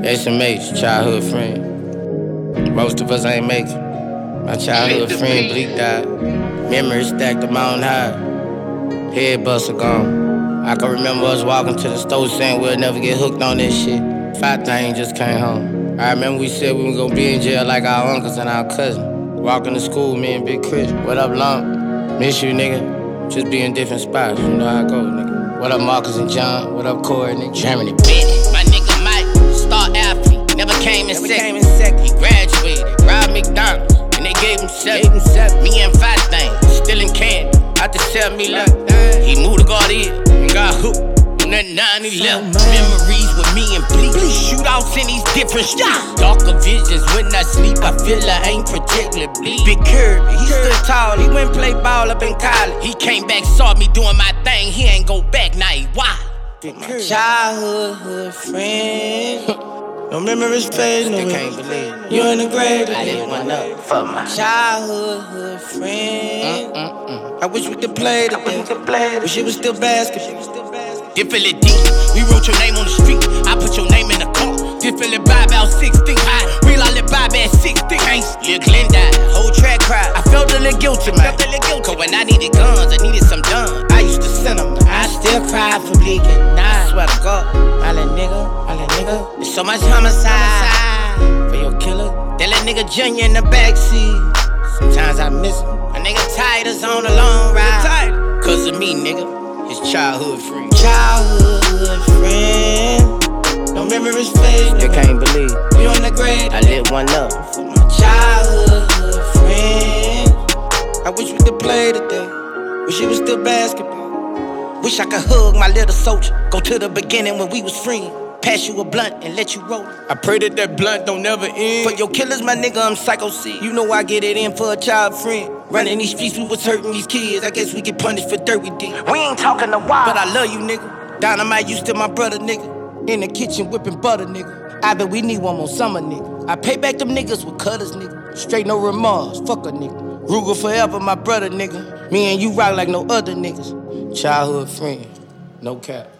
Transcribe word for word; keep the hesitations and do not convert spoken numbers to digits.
S M H, childhood friend. Most of us ain't make it. My childhood friend Bleak died. Memories stacked a mountain high. Head buster gone. I can remember us walking to the store saying we'll never get hooked on this shit. Five thing just came home. I remember we said we were gonna be in jail like our uncles and our cousin. Walking to school, me and Big Chris. What up, Lump? Miss you, nigga. Just be in different spots. You know how I go, nigga. What up, Marcus and John? What up, Corey, nigga? Germany, bitch. My nigga Mike, star athlete. Never came in second. He graduated, robbed McDonald's, and they gave him seven. Me and Five Thing, still in Candy. Out to sell me like he moved to Guardian and got hooked on that nine eleven. Memories with me and Bleak. Shootouts in these different streets. Darker visions when I sleep. I feel I ain't protected. Big Kirby, he stood tall. He went play ball up in college. He came back, saw me doing my thing. He ain't go back, now he wild. My childhood friend. No memories fade, no. Can't believe it. You in the grave. I didn't want up for my childhood friend. Mm-mm-mm. I wish we could play today. Wish it was still basketball. Differently deep. We wrote your name on the street. I put your name in the car. Differently by about sixteen. I real I live by at sixteen. Lil' Glenn died. Whole track cried. I felt a little guilty, man. Cause when I needed guns, I needed some done. I used to send them. I still cry for Bleak and I swear to God. I let nigga, I let nigga. There's so much homicide for your killer. That let nigga Junior in the backseat. Sometimes I miss him. A nigga tired us on a long ride. Cause of me, nigga. His childhood friend. Childhood friend. No memories fade. You can't believe you on the grave. I lit one up for my childhood friend. I wish we could play today. Wish it was still basketball. Wish I could hug my little soldier. Go to the beginning when we was friends. Pass you a blunt and let you roll it. I pray that that blunt don't never end. For your killers, my nigga, I'm Psycho C. You know I get it in for a child friend. Running these streets, we was hurting these kids. I guess we get punished for dirt we did. We ain't talking a while, but I love you, nigga. Dynamite, you still my brother, nigga. In the kitchen whipping butter, nigga. I bet we need one more summer, nigga. I pay back them niggas with cutters, nigga. Straight no remorse, fuck a nigga. Ruger forever, my brother, nigga. Me and you rock like no other niggas. Childhood friend, no cap.